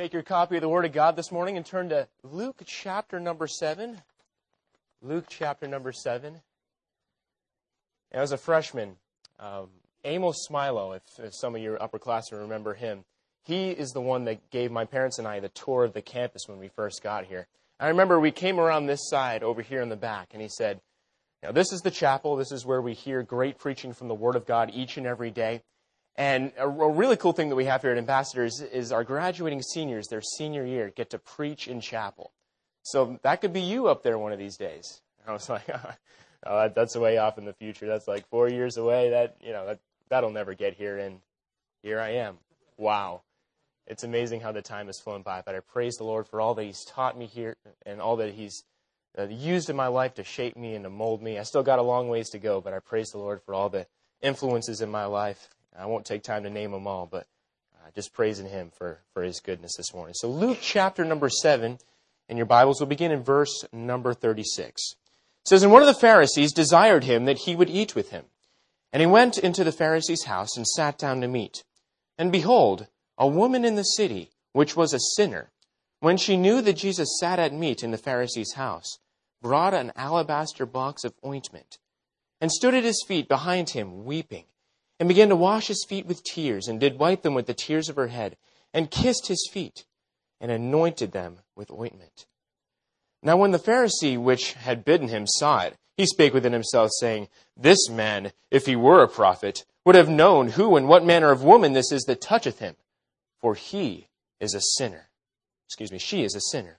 Take your copy of the Word of God this morning and turn to Luke chapter number 7. Luke chapter number 7. As a freshman, Amos Smilo, if some of your upperclassmen remember him, he is the one that gave my parents and I the tour of the campus when we first got here. I remember we came around this side over here in the back, and he said, "Now this is the chapel. This is where we hear great preaching from the Word of God each and every day. And a really cool thing that we have here at Ambassadors is our graduating seniors, their senior year, get to preach in chapel. So that could be you up there one of these days." I was like, oh, that's way off in the future. That's like 4 years away. That'll never get here, and here I am. Wow. It's amazing how the time has flown by. But I praise the Lord for all that He's taught me here and all that He's used in my life to shape me and to mold me. I still got a long ways to go, but I praise the Lord for all the influences in my life. I won't take time to name them all, but just praising Him for His goodness this morning. So Luke chapter number 7, and your Bibles will begin in verse number 36. It says, "And one of the Pharisees desired him that he would eat with him. And he went into the Pharisee's house and sat down to meat. And behold, a woman in the city, which was a sinner, when she knew that Jesus sat at meat in the Pharisee's house, brought an alabaster box of ointment, and stood at his feet behind him, weeping, and began to wash his feet with tears, and did wipe them with the tears of her head, and kissed his feet, and anointed them with ointment. Now when the Pharisee which had bidden him saw it, he spake within himself, saying, This man, if he were a prophet, would have known who and what manner of woman this is that toucheth him, for he is a sinner." She is a sinner.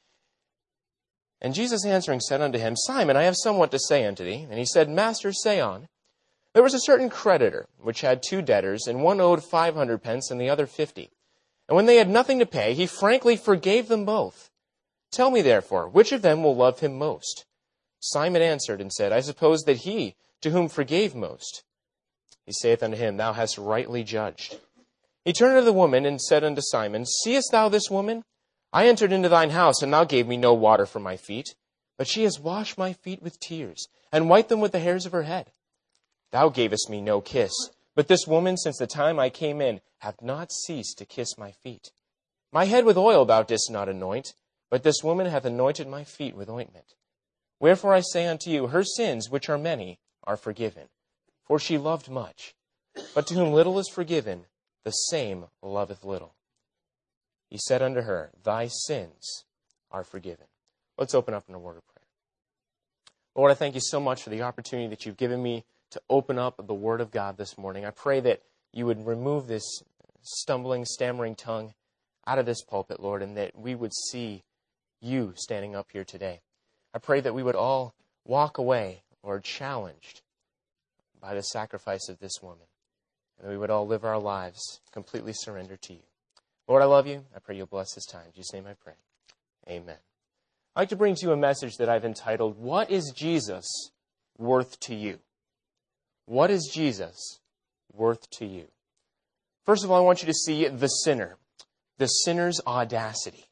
And Jesus answering said unto him, "Simon, I have somewhat to say unto thee. And he said, Master, say on. There was a certain creditor, which had 2 debtors, and one owed 500 pence, and the other 50. And when they had nothing to pay, he frankly forgave them both. Tell me therefore, which of them will love him most? Simon answered and said, I suppose that he, to whom forgave most. He saith unto him, Thou hast rightly judged. He turned unto the woman, and said unto Simon, Seest thou this woman? I entered into thine house, and thou gave me no water for my feet. But she has washed my feet with tears, and wiped them with the hairs of her head. Thou gavest me no kiss, but this woman, since the time I came in, hath not ceased to kiss my feet. My head with oil thou didst not anoint, but this woman hath anointed my feet with ointment. Wherefore I say unto you, her sins, which are many, are forgiven. For she loved much. But to whom little is forgiven, the same loveth little. He said unto her, Thy sins are forgiven." Let's open up in a word of prayer. Lord, I thank you so much for the opportunity that you've given me to open up the Word of God this morning. I pray that you would remove this stumbling, stammering tongue out of this pulpit, Lord, and that we would see you standing up here today. I pray that we would all walk away, Lord, challenged by the sacrifice of this woman, and that we would all live our lives completely surrendered to you. Lord, I love you. I pray you'll bless this time. In Jesus' name I pray. Amen. I'd like to bring to you a message that I've entitled, What is Jesus Worth to You? What is Jesus worth to you? First of all, I want you to see the sinner, the sinner's audacity.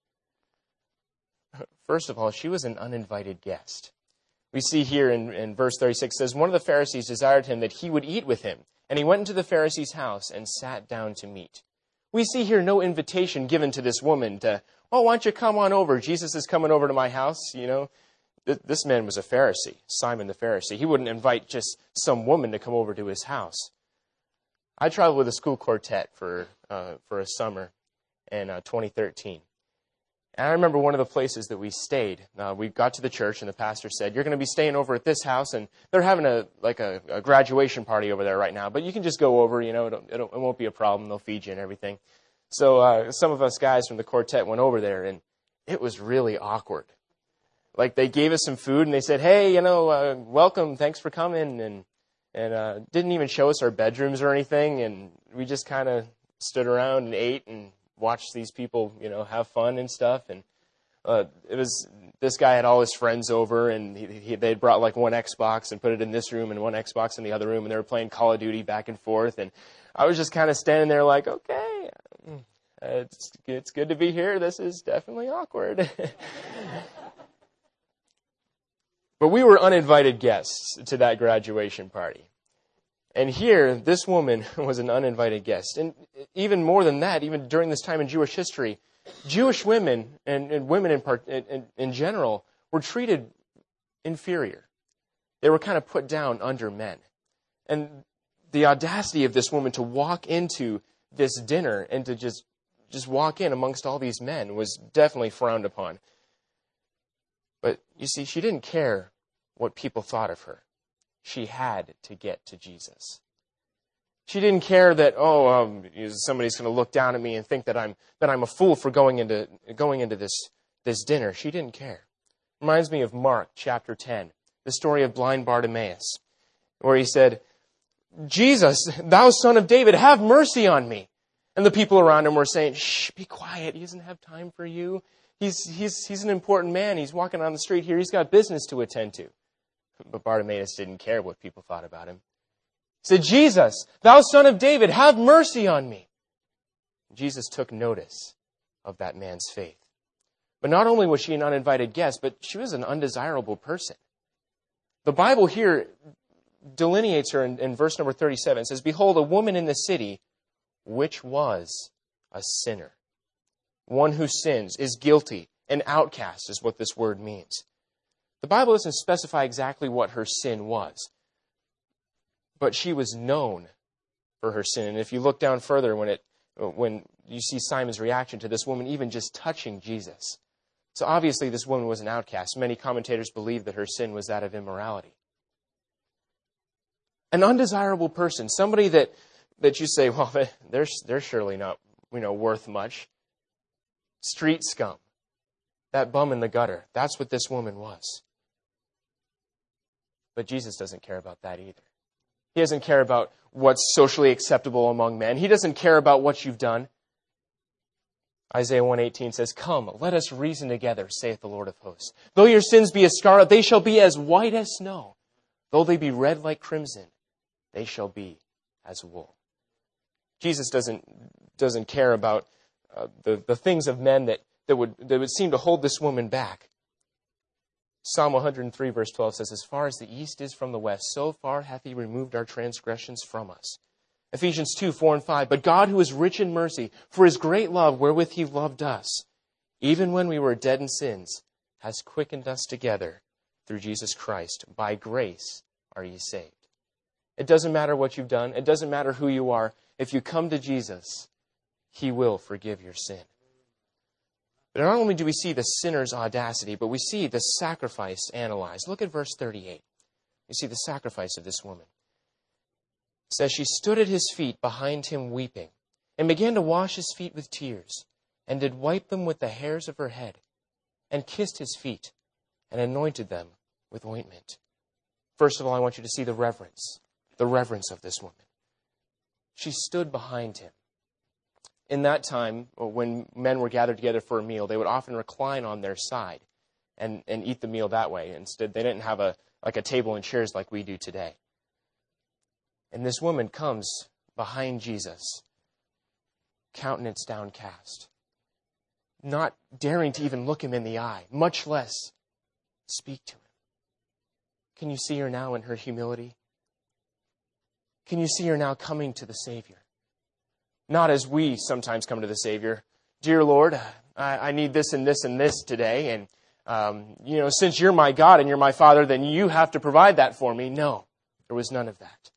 First of all, she was an uninvited guest. We see here in verse 36, it says, One of the Pharisees desired him that he would eat with him, and he went into the Pharisee's house and sat down to meat. We see here no invitation given to this woman to, why don't you come on over? Jesus is coming over to my house, you know. This man was a Pharisee, Simon the Pharisee. He wouldn't invite just some woman to come over to his house. I traveled with a school quartet for a summer in 2013. And I remember one of the places that we stayed. We got to the church, and the pastor said, You're going to be staying over at this house, and they're having a graduation party over there right now, but you can just go over, you know, it won't be a problem. They'll feed you and everything. So some of us guys from the quartet went over there, and it was really awkward. Like, they gave us some food, and they said, Hey, you know, welcome, thanks for coming, and didn't even show us our bedrooms or anything, and we just kind of stood around and ate and watched these people, you know, have fun and stuff. And this guy had all his friends over, and they'd brought like one Xbox and put it in this room and one Xbox in the other room, and they were playing Call of Duty back and forth. And I was just kind of standing there like, okay, it's good to be here. This is definitely awkward. But we were uninvited guests to that graduation party. And here, this woman was an uninvited guest. And even more than that, even during this time in Jewish history, Jewish women and women in general were treated inferior. They were kind of put down under men. And the audacity of this woman to walk into this dinner and to just walk in amongst all these men was definitely frowned upon. But you see, she didn't care what people thought of her. She had to get to Jesus. She didn't care that somebody's going to look down at me and think that I'm a fool for going into this dinner. She didn't care. Reminds me of Mark chapter 10, the story of blind Bartimaeus, where he said, "Jesus, thou son of David, have mercy on me." And the people around him were saying, "Shh, be quiet. He doesn't have time for you. He's an important man. He's walking on the street here. He's got business to attend to." But Bartimaeus didn't care what people thought about him. He said, "Jesus, thou son of David, have mercy on me." Jesus took notice of that man's faith. But not only was she an uninvited guest, but she was an undesirable person. The Bible here delineates her in verse number 37. It says, "Behold, a woman in the city, which was a sinner." One who sins, is guilty, an outcast is what this word means. The Bible doesn't specify exactly what her sin was, but she was known for her sin. And if you look down further, when you see Simon's reaction to this woman even just touching Jesus. So obviously this woman was an outcast. Many commentators believe that her sin was that of immorality. An undesirable person, somebody that you say, well, they're surely not, worth much. Street scum. That bum in the gutter. That's what this woman was. But Jesus doesn't care about that either. He doesn't care about what's socially acceptable among men. He doesn't care about what you've done. Isaiah 1:18 says, "Come, let us reason together, saith the Lord of hosts. Though your sins be as scarlet, they shall be as white as snow. Though they be red like crimson, they shall be as wool." Jesus doesn't care about the things of men that would seem to hold this woman back. Psalm 103 verse 12 says, "As far as the east is from the west, so far hath he removed our transgressions from us." Ephesians 2:4-5, "But God, who is rich in mercy, for his great love wherewith he loved us, even when we were dead in sins, has quickened us together through Jesus Christ. By grace are ye saved." It doesn't matter what you've done. It doesn't matter who you are. If you come to Jesus, he will forgive your sin. But not only do we see the sinner's audacity, but we see the sacrifice analyzed. Look at verse 38. You see the sacrifice of this woman. It says, "She stood at his feet behind him weeping, and began to wash his feet with tears, and did wipe them with the hairs of her head, and kissed his feet, and anointed them with ointment." First of all, I want you to see the reverence of this woman. She stood behind him. In that time, when men were gathered together for a meal, they would often recline on their side and eat the meal that way. Instead, they didn't have a table and chairs like we do today. And this woman comes behind Jesus, countenance downcast, not daring to even look him in the eye, much less speak to him. Can you see her now in her humility? Can you see her now coming to the Savior? Not as we sometimes come to the Savior. "Dear Lord, I need this and this and this today. And, since you're my God and you're my Father, then you have to provide that for me." No, there was none of that.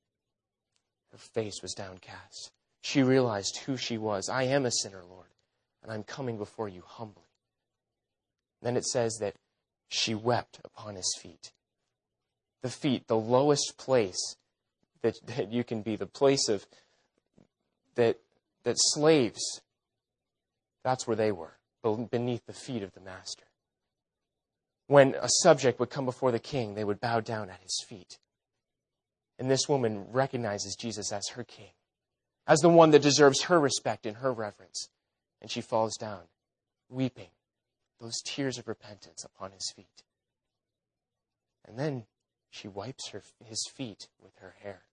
Her face was downcast. She realized who she was. "I am a sinner, Lord, and I'm coming before you humbly." Then it says that she wept upon his feet. The feet, the lowest place that you can be, the place of that slaves, that's where they were, beneath the feet of the master. When a subject would come before the king, they would bow down at his feet. And this woman recognizes Jesus as her king, as the one that deserves her respect and her reverence. And she falls down, weeping, those tears of repentance upon his feet. And then she wipes his feet with her hair.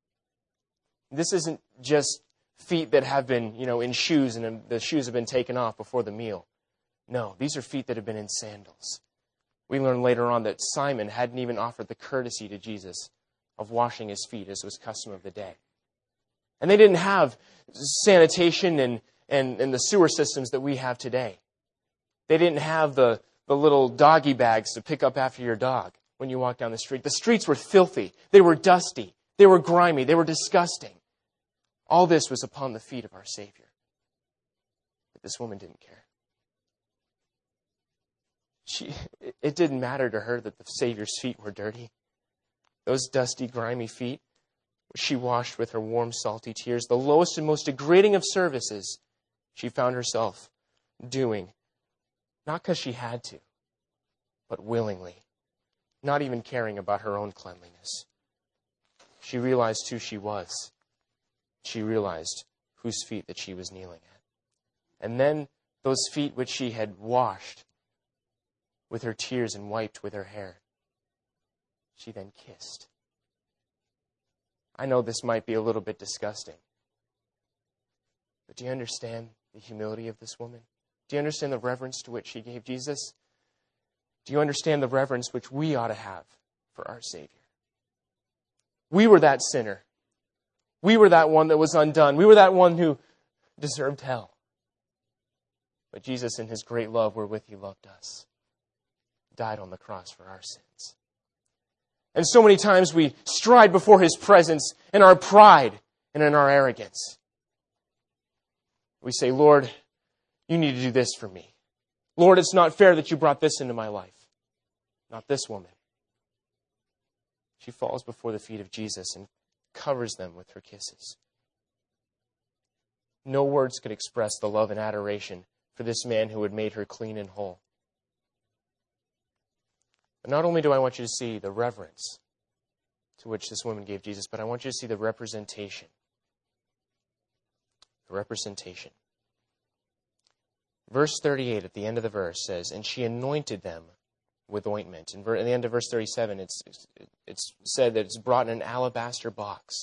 This isn't just feet that have been, in shoes and the shoes have been taken off before the meal. No, these are feet that have been in sandals. We learn later on that Simon hadn't even offered the courtesy to Jesus of washing his feet as was custom of the day. And they didn't have sanitation and the sewer systems that we have today. They didn't have the little doggy bags to pick up after your dog when you walk down the street. The streets were filthy. They were dusty. They were grimy. They were disgusting. All this was upon the feet of our Savior. But this woman didn't care. It didn't matter to her that the Savior's feet were dirty. Those dusty, grimy feet, she washed with her warm, salty tears. The lowest and most degrading of services she found herself doing. Not because she had to, but willingly. Not even caring about her own cleanliness. She realized who she was. She realized whose feet that she was kneeling at. And then those feet which she had washed with her tears and wiped with her hair, she then kissed. I know this might be a little bit disgusting, but do you understand the humility of this woman? Do you understand the reverence to which she gave Jesus? Do you understand the reverence which we ought to have for our Savior? We were that sinner. We were that one that was undone. We were that one who deserved hell. But Jesus, in His great love wherewith He loved us, died on the cross for our sins. And so many times we stride before His presence in our pride and in our arrogance. We say, Lord, you need to do this for me. Lord, it's not fair that you brought this into my life. Not this woman. She falls before the feet of Jesus and covers them with her kisses. No words could express the love and adoration for this man who had made her clean and whole. But not only do I want you to see the reverence to which this woman gave Jesus, but I want you to see the representation. The representation. Verse 38 at the end of the verse says, and she anointed them with ointment. And at the end of verse 37, it's said that it's brought in an alabaster box.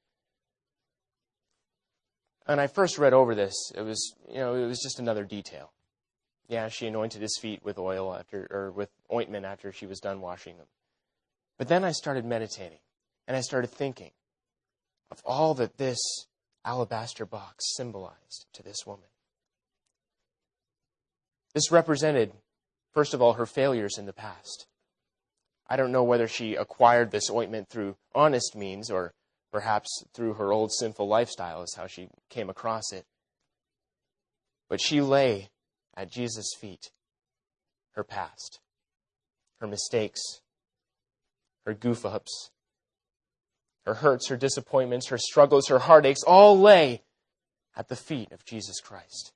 And I first read over this, it was just another detail. Yeah, she anointed his feet with oil with ointment after she was done washing them. But then I started meditating, and I started thinking of all that this alabaster box symbolized to this woman. This represented, first of all, her failures in the past. I don't know whether she acquired this ointment through honest means or perhaps through her old sinful lifestyle is how she came across it. But she lay at Jesus' feet, her past, her mistakes, her goof-ups, her hurts, her disappointments, her struggles, her heartaches, all lay at the feet of Jesus Christ.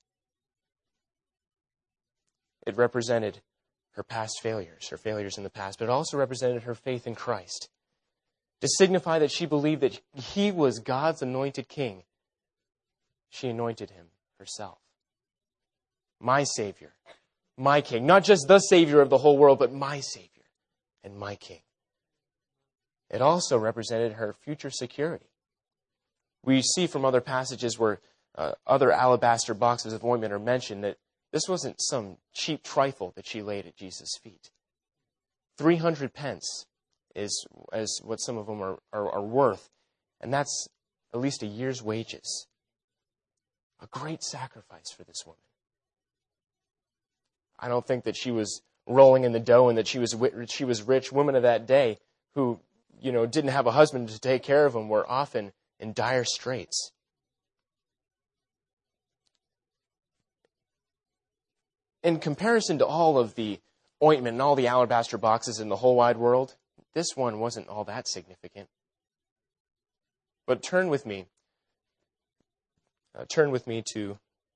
It represented her past failures, her failures in the past, but it also represented her faith in Christ. To signify that she believed that He was God's anointed king, she anointed Him herself. My Savior, my King. Not just the Savior of the whole world, but my Savior and my King. It also represented her future security. We see from other passages where other alabaster boxes of ointment are mentioned that this wasn't some cheap trifle that she laid at Jesus' feet. 300 pence is what some of them are worth, and that's at least a year's wages. A great sacrifice for this woman. I don't think that she was rolling in the dough and that she was rich. Women of that day who, didn't have a husband to take care of them were often in dire straits. In comparison to all of the ointment and all the alabaster boxes in the whole wide world, this one wasn't all that significant. But turn with me to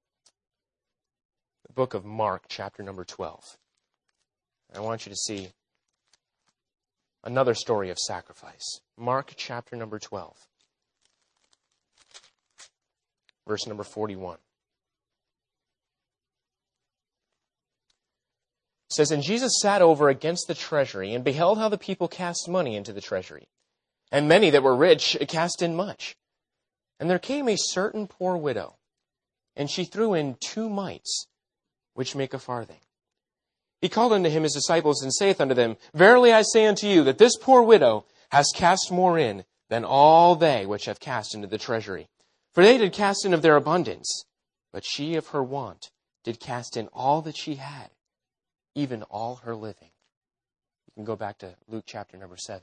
the book of Mark, chapter number 12. I want you to see another story of sacrifice. Mark, chapter number 12, verse number 41. It says, and Jesus sat over against the treasury and beheld how the people cast money into the treasury. And many that were rich cast in much. And there came a certain poor widow, and she threw in 2 mites, which make a farthing. He called unto him his disciples, and saith unto them, verily I say unto you, that this poor widow has cast more in than all they which have cast into the treasury. For they did cast in of their abundance, but she of her want did cast in all that she had, even all her living. You can go back to Luke chapter number 7.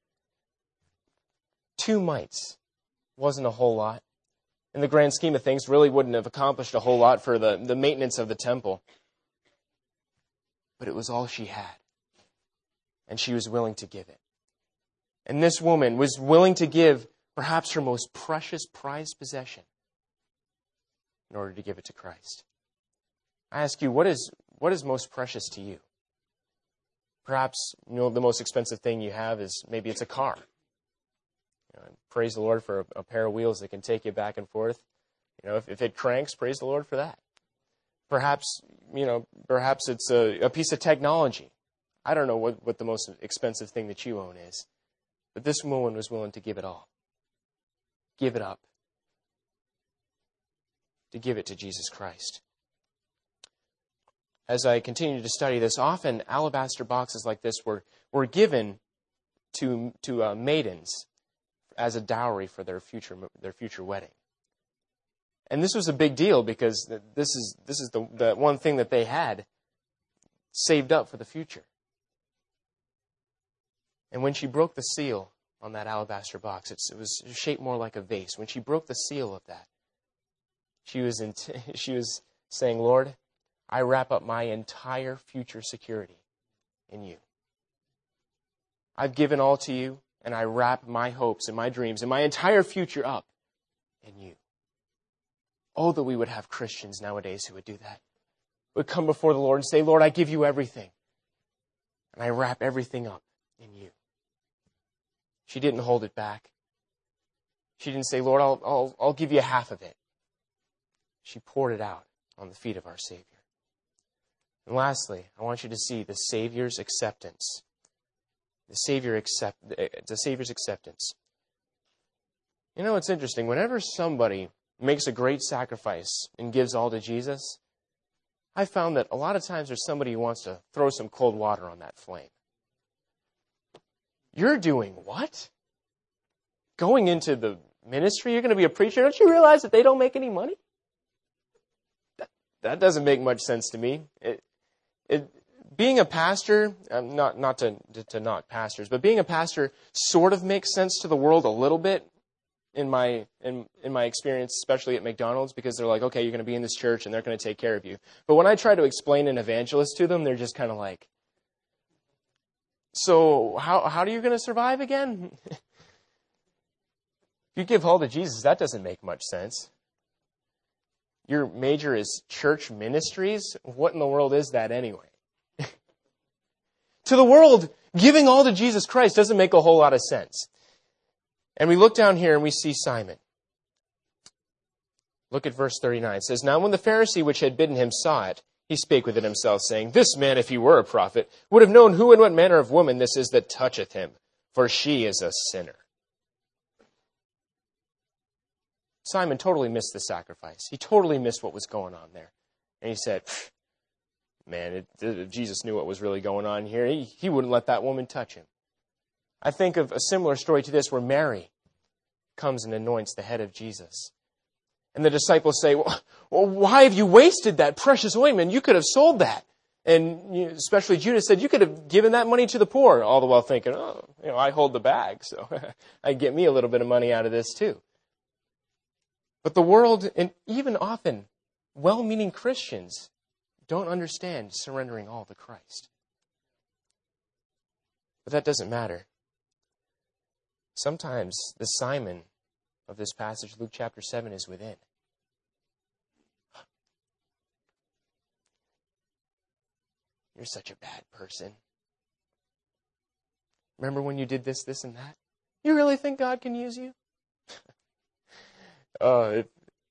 2 mites wasn't a whole lot. In the grand scheme of things, really wouldn't have accomplished a whole lot for the maintenance of the temple. But it was all she had. And she was willing to give it. And this woman was willing to give perhaps her most precious, prized possession in order to give it to Christ. I ask you, what is most precious to you? Perhaps, the most expensive thing you have is maybe it's a car. Praise the Lord for a pair of wheels that can take you back and forth. If it cranks, praise the Lord for that. Perhaps it's a piece of technology. I don't know what the most expensive thing that you own is. But this woman was willing to give it all. Give it up. To give it to Jesus Christ. As I continue to study this, often alabaster boxes like this were given to maidens as a dowry for their future wedding. And this was a big deal because this is the one thing that they had saved up for the future. And when she broke the seal on that alabaster box, it was shaped more like a vase. When she broke the seal of that, she was saying, Lord, I wrap up my entire future security in you. I've given all to you, and I wrap my hopes and my dreams and my entire future up in you. Oh, that we would have Christians nowadays who would do that. Would come before the Lord and say, Lord, I give you everything. And I wrap everything up in you. She didn't hold it back. She didn't say, Lord, I'll give you half of it. She poured it out on the feet of our Savior. And lastly, I want you to see the Savior's acceptance. The Savior's acceptance. It's interesting. Whenever somebody makes a great sacrifice and gives all to Jesus, I found that a lot of times there's somebody who wants to throw some cold water on that flame. You're doing what? Going into the ministry? You're going to be a preacher? Don't you realize that they don't make any money? That doesn't make much sense to me. Being a pastor, not to knock pastors, but being a pastor sort of makes sense to the world a little bit in my experience, especially at McDonald's, because they're like, okay, you're going to be in this church and they're going to take care of you. But when I try to explain an evangelist to them, they're just kind of like, so how are you going to survive again? If you give hold to Jesus, that doesn't make much sense. Your major is church ministries? What in the world is that anyway? To the world, giving all to Jesus Christ doesn't make a whole lot of sense. And we look down here and we see Simon. Look at verse 39. It says, Now when the Pharisee which had bidden him saw it, he spake within himself, saying, This man, if he were a prophet, would have known who and what manner of woman this is that toucheth him, for she is a sinner. Simon totally missed the sacrifice. He totally missed what was going on there. And he said, man, if Jesus knew what was really going on here, he wouldn't let that woman touch him. I think of a similar story to this where Mary comes and anoints the head of Jesus. And the disciples say, well, why have you wasted that precious ointment? You could have sold that. And especially Judas said, you could have given that money to the poor, all the while thinking, I hold the bag, so I get me a little bit of money out of this too. But the world, and even often well-meaning Christians, don't understand surrendering all to Christ. But that doesn't matter. Sometimes the Simon of this passage, Luke chapter 7, is within. You're such a bad person. Remember when you did this, and that? You really think God can use you? If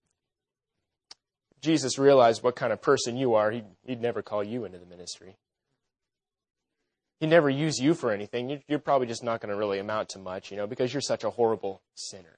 Jesus realized what kind of person you are, he'd never call you into the ministry. He'd never use you for anything. You're probably just not going to really amount to much, because you're such a horrible sinner.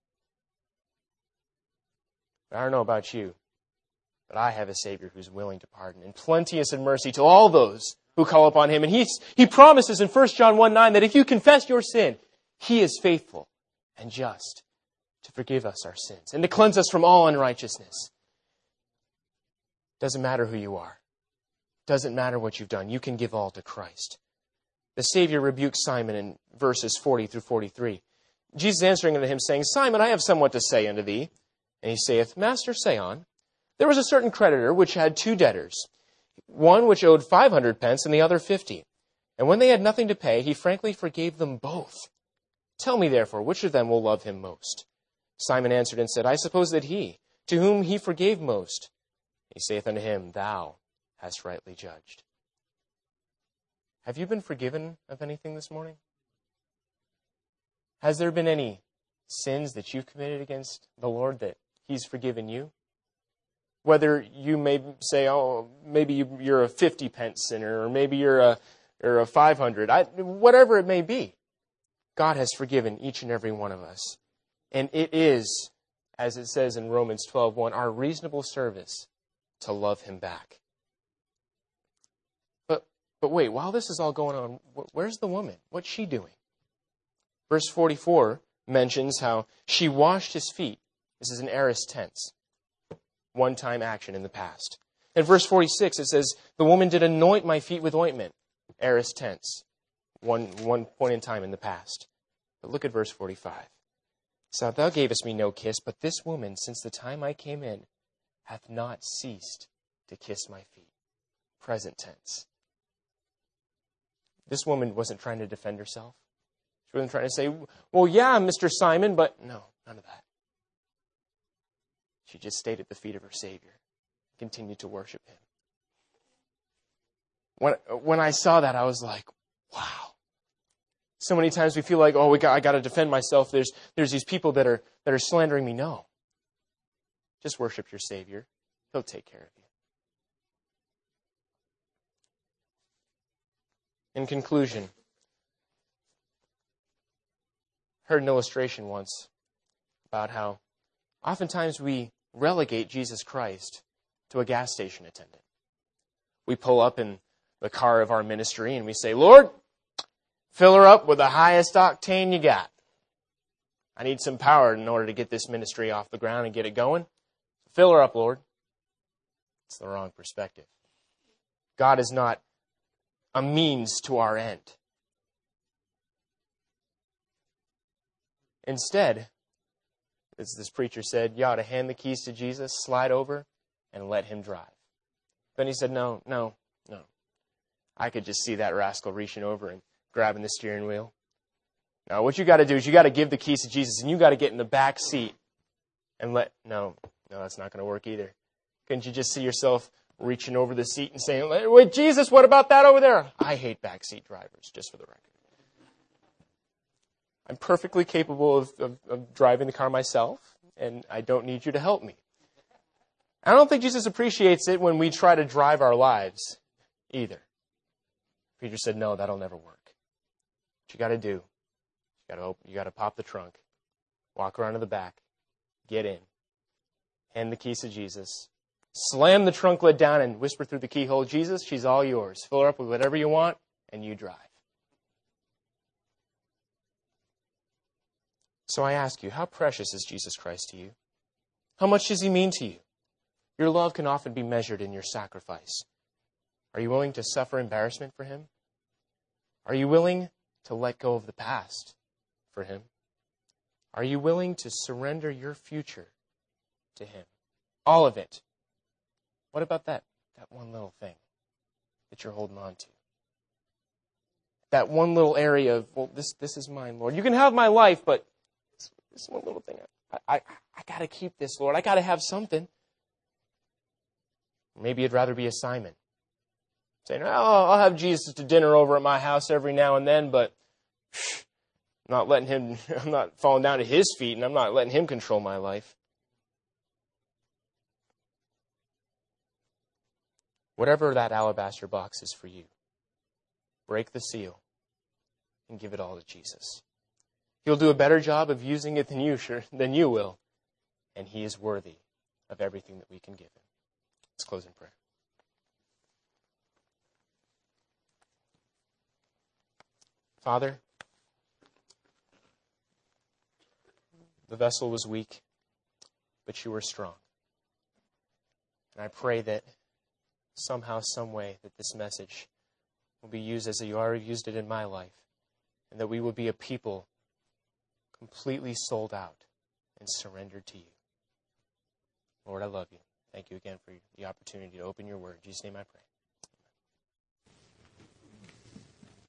But I don't know about you, but I have a Savior who's willing to pardon and plenteous in mercy to all those who call upon Him. And He promises in 1 John 1:9 that if you confess your sin, He is faithful and just to forgive us our sins and to cleanse us from all unrighteousness. Doesn't matter who you are. Doesn't matter what you've done. You can give all to Christ. The Savior rebukes Simon in verses 40 through 43. Jesus answering unto him, saying, Simon, I have somewhat to say unto thee. And he saith, Master, say on. There was a certain creditor which had 2 debtors, one which owed 500 pence, and the other 50. And when they had nothing to pay, he frankly forgave them both. Tell me, therefore, which of them will love him most? Simon answered and said, I suppose that he, to whom he forgave most. He saith unto him, Thou hast rightly judged. Have you been forgiven of anything this morning? Has there been any sins that you've committed against the Lord that He's forgiven you? Whether you may say, oh, maybe you're a 50 pence sinner, or maybe you're a 500, whatever it may be, God has forgiven each and every one of us. And it is, as it says in Romans 12:1, our reasonable service to love Him back. But wait, while this is all going on, where's the woman? What's she doing? Verse 44 mentions how she washed his feet. This is an aorist tense. One-time action in the past. In verse 46, it says, the woman did anoint my feet with ointment. Aorist tense. One point in time in the past. But look at verse 45. So thou gavest me no kiss, but this woman, since the time I came in, hath not ceased to kiss my feet. Present tense. This woman wasn't trying to defend herself. She wasn't trying to say, well, yeah, Mr. Simon, but no, none of that. She just stayed at the feet of her Savior, continued to worship Him. When I saw that, I was like, wow. So many times we feel like, oh, I got to defend myself. There's these people that are slandering me. No. Just worship your Savior. He'll take care of you. In conclusion, heard an illustration once about how oftentimes we relegate Jesus Christ to a gas station attendant. We pull up in the car of our ministry and we say, Lord, fill her up with the highest octane you got. I need some power in order to get this ministry off the ground and get it going. Fill her up, Lord. It's the wrong perspective. God is not a means to our end. Instead, as this preacher said, you ought to hand the keys to Jesus, slide over, and let Him drive. Then he said, no. I could just see that rascal reaching over and grabbing the steering wheel. Now, what you got to do is you got to give the keys to Jesus, and you got to get in the back seat and No, that's not going to work either. Couldn't you just see yourself reaching over the seat and saying, wait, Jesus, what about that over there? I hate backseat drivers, just for the record. I'm perfectly capable of driving the car myself, and I don't need you to help me. I don't think Jesus appreciates it when we try to drive our lives either. Peter said, no, that'll never work. What you got to do, you got to pop the trunk, walk around to the back, get in, hand the keys to Jesus, slam the trunk lid down and whisper through the keyhole, Jesus, she's all yours. Fill her up with whatever you want, and you drive. So I ask you, how precious is Jesus Christ to you? How much does He mean to you? Your love can often be measured in your sacrifice. Are you willing to suffer embarrassment for Him? Are you willing to let go of the past for Him? Are you willing to surrender your future to Him? All of it. What about that one little thing that you're holding on to? That one little area of, well, this is mine, Lord. You can have my life, but this one little thing, I got to keep this, Lord. I got to have something. Maybe you'd rather be a Simon. Saying, I'll have Jesus to dinner over at my house every now and then, but I'm not falling down at His feet, and I'm not letting Him control my life. Whatever that alabaster box is for you, break the seal and give it all to Jesus. He'll do a better job of using it than you will, and He is worthy of everything that we can give Him. Let's close in prayer. Father, The vessel was weak, but you were strong. And I pray that somehow, some way, that this message will be used as you already used it in my life, and that we will be a people completely sold out and surrendered to you. Lord, I love you. Thank you again for the opportunity to open your word. In Jesus' name I pray.